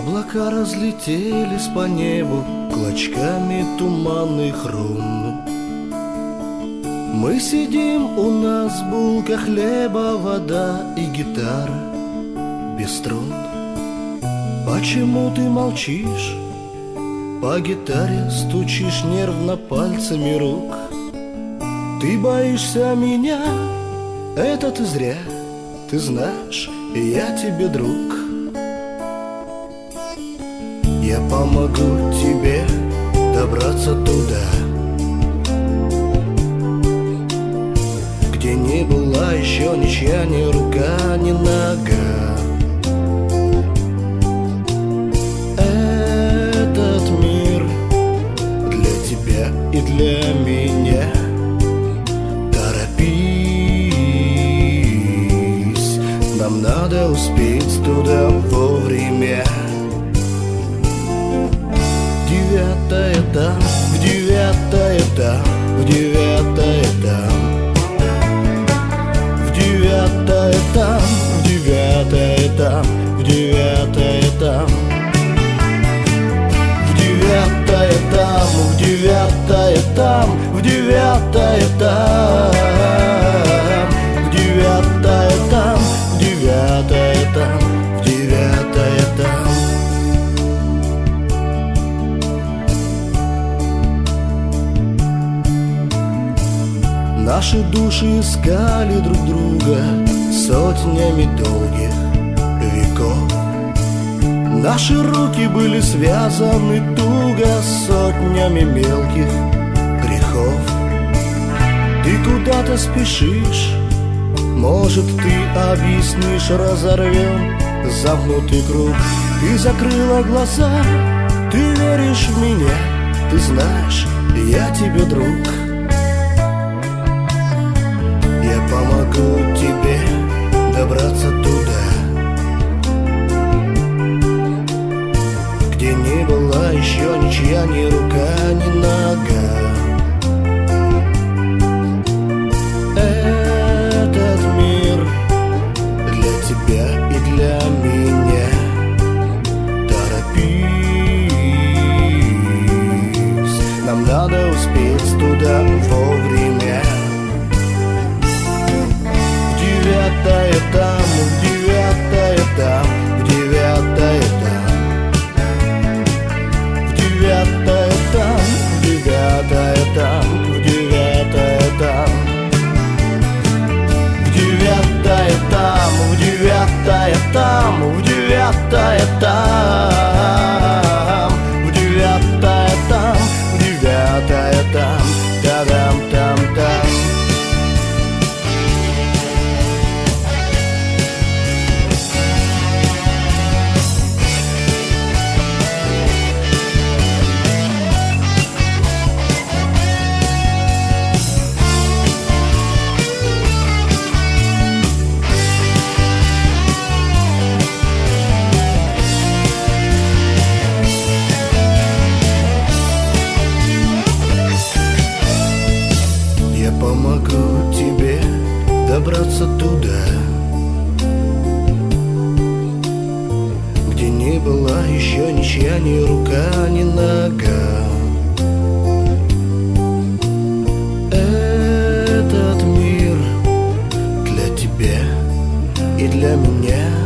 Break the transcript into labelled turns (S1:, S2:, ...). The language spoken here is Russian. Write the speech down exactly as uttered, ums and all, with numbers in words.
S1: Облака разлетелись по небу клочками туманных рун. Мы сидим, у нас булка хлеба, вода и гитара без струн. Почему ты молчишь? По гитаре стучишь нервно пальцами рук. Ты боишься меня? Это ты зря. Ты знаешь, я тебе друг. Я помогу тебе добраться туда, где не была еще ничья ни рука, ни нога. Этот мир для тебя и для меня. Торопись, нам надо успеть туда вовремя. Девятая там, в девятая там, в девятая там, в девятая там, в девятая там, в девятая там, в девятая там, в девятая там, в девятая там, в девятая там, в девятая там, в девятая там. Наши души искали друг друга сотнями долгих веков. Наши руки были связаны туго сотнями мелких грехов. Ты куда-то спешишь, может, ты объяснишь, разорвем замкнутый круг. Ты закрыла глаза, ты веришь в меня, ты знаешь, я тебе друг. Я помогу тебе добраться туда, где не была еще ничья ни рука, ни нога. Этот мир для тебя и для меня. Торопись, нам надо успеть туда вовремя. Девятая там, в девятая там, в девятая там, в девятая там, в девятая там, в девятая там, в девятая там, в девятая там, в девятая там, в девятая там, в девятая там, та-дам, там, там. Помогу тебе добраться туда, где не была еще ничья ни рука, ни нога. Этот мир для тебя и для меня.